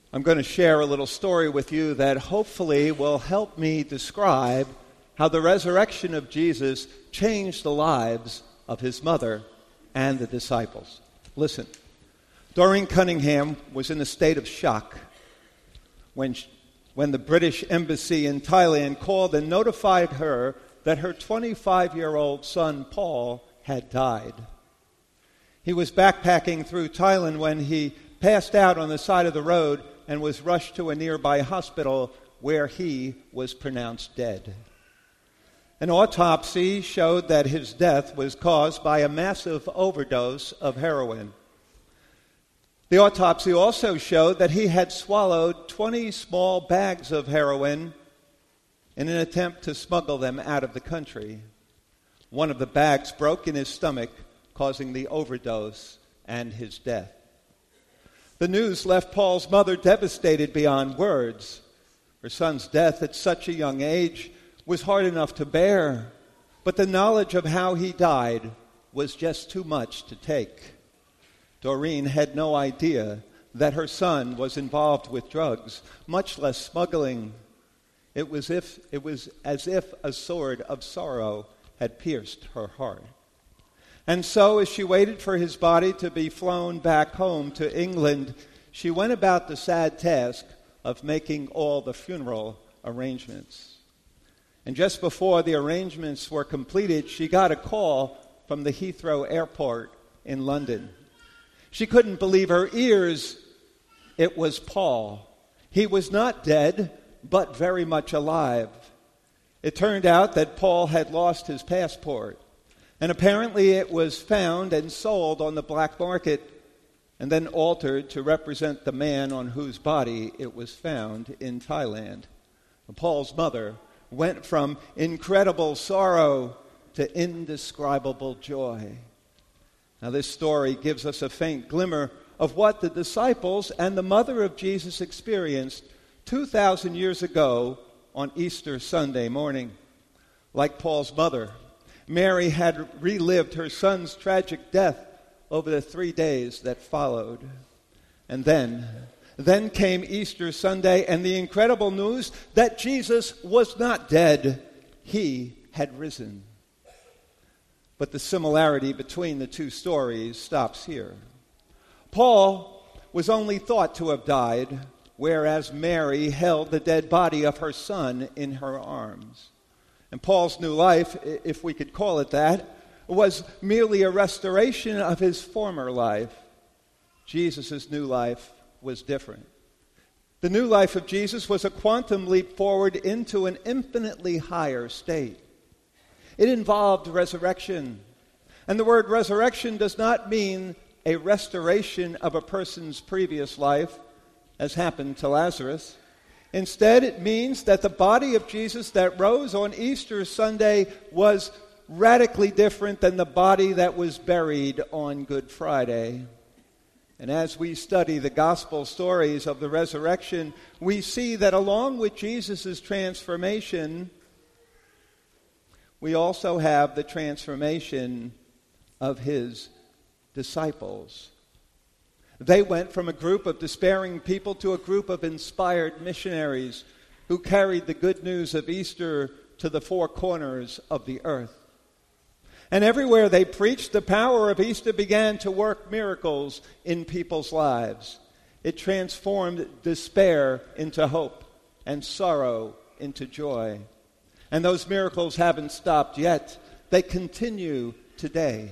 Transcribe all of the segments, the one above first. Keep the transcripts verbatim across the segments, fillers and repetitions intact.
I'm going to share a little story with you that hopefully will help me describe how the resurrection of Jesus changed the lives of his mother and the disciples. Listen, Doreen Cunningham was in a state of shock when, she, when the British Embassy in Thailand called and notified her that her twenty-five-year-old son, Paul, had died. He was backpacking through Thailand when he passed out on the side of the road and was rushed to a nearby hospital where he was pronounced dead. An autopsy showed that his death was caused by a massive overdose of heroin. The autopsy also showed that he had swallowed twenty small bags of heroin in an attempt to smuggle them out of the country. One of the bags broke in his stomach, causing the overdose and his death. The news left Paul's mother devastated beyond words. Her son's death at such a young age was hard enough to bear, but the knowledge of how he died was just too much to take. Doreen had no idea that her son was involved with drugs, much less smuggling. It was if it was as if a sword of sorrow had pierced her heart. And so, as she waited for his body to be flown back home to England, she went about the sad task of making all the funeral arrangements. And just before the arrangements were completed, she got a call from the Heathrow Airport in London. She couldn't believe her ears. It was Paul. He was not dead, but very much alive. It turned out that Paul had lost his passport. And apparently it was found and sold on the black market and then altered to represent the man on whose body it was found in Thailand. And Paul's mother went from incredible sorrow to indescribable joy. Now this story gives us a faint glimmer of what the disciples and the mother of Jesus experienced two thousand years ago on Easter Sunday morning. Like Paul's mother, Mary had relived her son's tragic death over the three days that followed. And then, then came Easter Sunday and the incredible news that Jesus was not dead. He had risen. But the similarity between the two stories stops here. Paul was only thought to have died, whereas Mary held the dead body of her son in her arms. And Paul's new life, if we could call it that, was merely a restoration of his former life. Jesus' new life was different. The new life of Jesus was a quantum leap forward into an infinitely higher state. It involved resurrection. And the word resurrection does not mean a restoration of a person's previous life, as happened to Lazarus. Instead, it means that the body of Jesus that rose on Easter Sunday was radically different than the body that was buried on Good Friday. And as we study the gospel stories of the resurrection, we see that along with Jesus' transformation, we also have the transformation of his disciples. They went from a group of despairing people to a group of inspired missionaries who carried the good news of Easter to the four corners of the earth. And everywhere they preached, the power of Easter began to work miracles in people's lives. It transformed despair into hope and sorrow into joy. And those miracles haven't stopped yet. They continue today.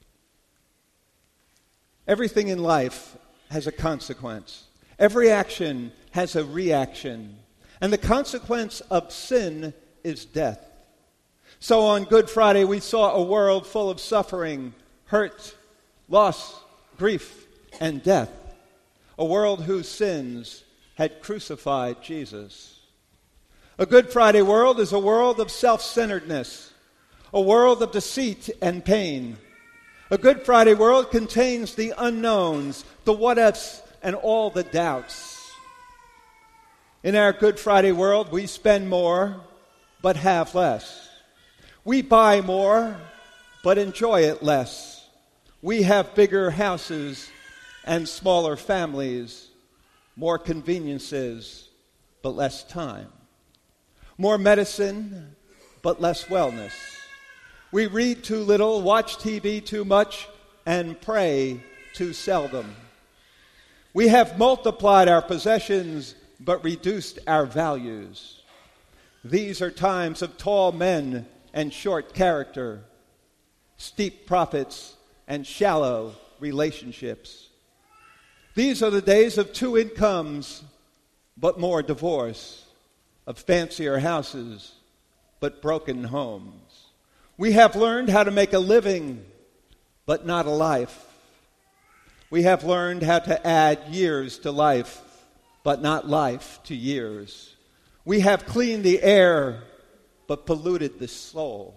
Everything in life has a consequence. Every action has a reaction. And the consequence of sin is death. So on Good Friday, we saw a world full of suffering, hurt, loss, grief, and death. A world whose sins had crucified Jesus. A Good Friday world is a world of self-centeredness, a world of deceit and pain. A Good Friday world contains the unknowns, the what-ifs, and all the doubts. In our Good Friday world, we spend more, but have less. We buy more, but enjoy it less. We have bigger houses and smaller families. More conveniences, but less time. More medicine, but less wellness. We read too little, watch T V too much, and pray too seldom. We have multiplied our possessions, but reduced our values. These are times of tall men and short character, steep profits and shallow relationships. These are the days of two incomes, but more divorce, of fancier houses, but broken homes. We have learned how to make a living, but not a life. We have learned how to add years to life, but not life to years. We have cleaned the air, but polluted the soul.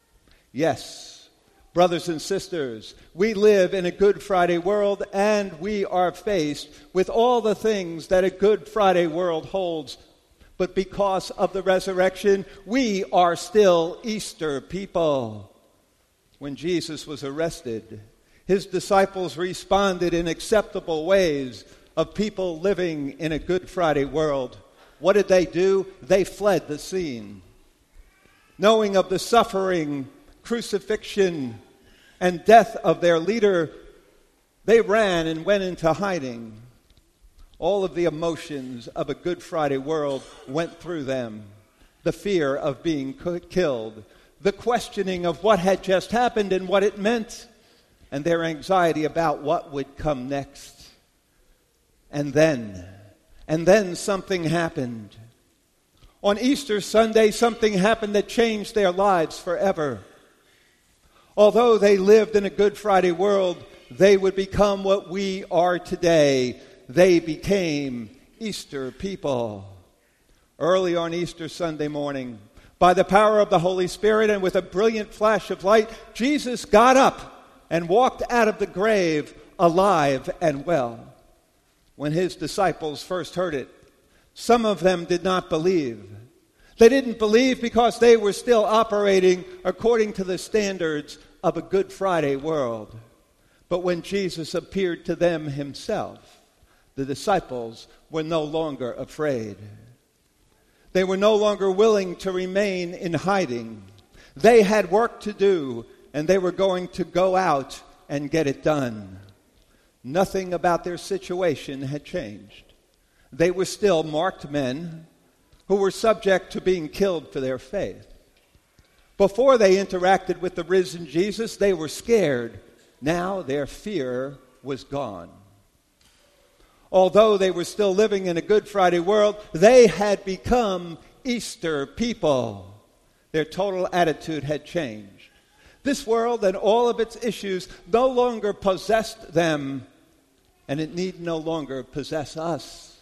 Yes, brothers and sisters, we live in a Good Friday world, and we are faced with all the things that a Good Friday world holds. But because of the resurrection, we are still Easter people. When Jesus was arrested, his disciples responded in acceptable ways of people living in a Good Friday world. What did they do? They fled the scene. Knowing of the suffering, crucifixion, and death of their leader, they ran and went into hiding. All of the emotions of a Good Friday world went through them. The fear of being killed, the questioning of what had just happened and what it meant, and their anxiety about what would come next. And then, and then something happened. On Easter Sunday, something happened that changed their lives forever. Although they lived in a Good Friday world, they would become what we are today. They became Easter people. Early on Easter Sunday morning, by the power of the Holy Spirit and with a brilliant flash of light, Jesus got up and walked out of the grave alive and well. When his disciples first heard it, some of them did not believe. They didn't believe because they were still operating according to the standards of a Good Friday world. But when Jesus appeared to them himself, the disciples were no longer afraid. They were no longer willing to remain in hiding. They had work to do, and they were going to go out and get it done. Nothing about their situation had changed. They were still marked men who were subject to being killed for their faith. Before they interacted with the risen Jesus, they were scared. Now their fear was gone. Although they were still living in a Good Friday world, they had become Easter people. Their total attitude had changed. This world and all of its issues no longer possessed them, and it need no longer possess us.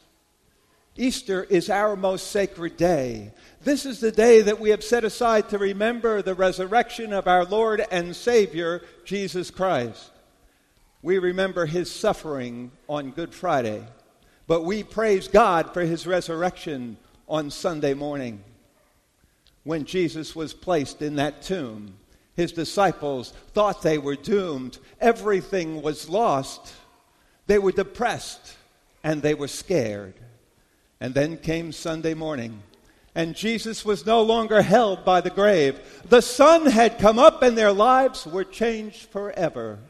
Easter is our most sacred day. This is the day that we have set aside to remember the resurrection of our Lord and Savior, Jesus Christ. We remember his suffering on Good Friday, but we praise God for his resurrection on Sunday morning. When Jesus was placed in that tomb, his disciples thought they were doomed. Everything was lost. They were depressed and they were scared. And then came Sunday morning, and Jesus was no longer held by the grave. The sun had come up and their lives were changed forever.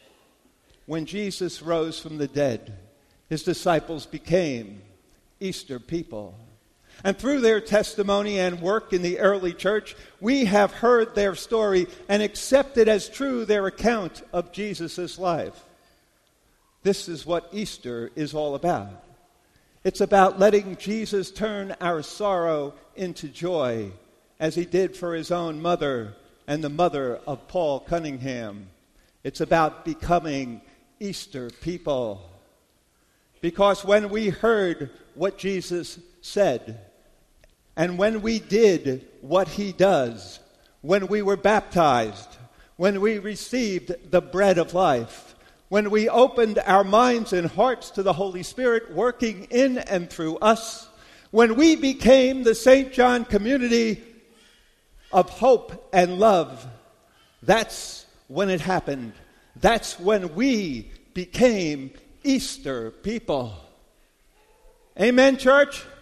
When Jesus rose from the dead, his disciples became Easter people. And through their testimony and work in the early church, we have heard their story and accepted as true their account of Jesus' life. This is what Easter is all about. It's about letting Jesus turn our sorrow into joy, as he did for his own mother and the mother of Paul Cunningham. It's about becoming Easter people. Because when we heard what Jesus said, and when we did what he does, when we were baptized, when we received the bread of life, when we opened our minds and hearts to the Holy Spirit working in and through us, when we became the Saint John community of hope and love, that's when it happened. That's when we became Easter people. Amen, church?